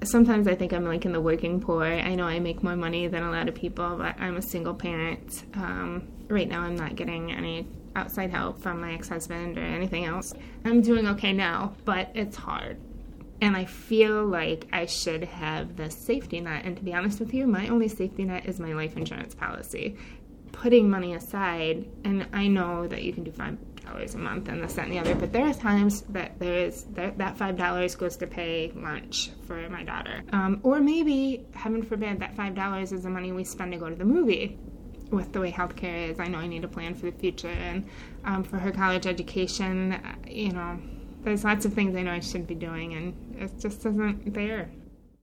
sometimes I think I'm like in the working poor. I know I make more money than a lot of people, but I'm a single parent. Right now I'm not getting any outside help from my ex-husband or anything else. I'm doing okay now, but it's hard. And I feel like I should have this safety net. And to be honest with you, my only safety net is my life insurance policy. Putting money aside, and I know that you can do $5 a month and this, that, and the other, but there are times that that $5 goes to pay lunch for my daughter. Or maybe, heaven forbid, that $5 is the money we spend to go to the movie. With the way healthcare is, I know I need to plan for the future. And for her college education, there's lots of things I know I should be doing, and it just isn't there.